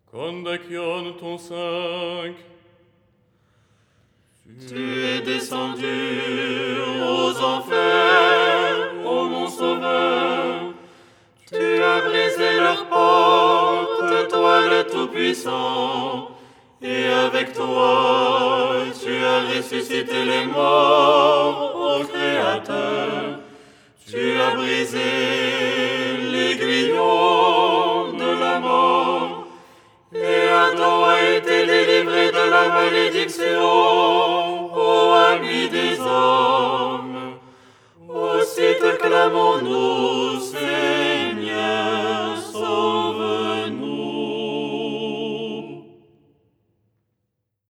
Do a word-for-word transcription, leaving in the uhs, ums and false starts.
Condacion ton cinq. Tu es descendu aux enfers, ô mon sauveur. Tu as brisé leurs portes, toi le Tout-Puissant. Et avec toi, tu as ressuscité les morts, ô Créateur. Tu as brisé l'aiguillon de la mort. Et Adam a été délivré de la malédiction, ô ami des hommes. Aussi te clamons-nous, Seigneur.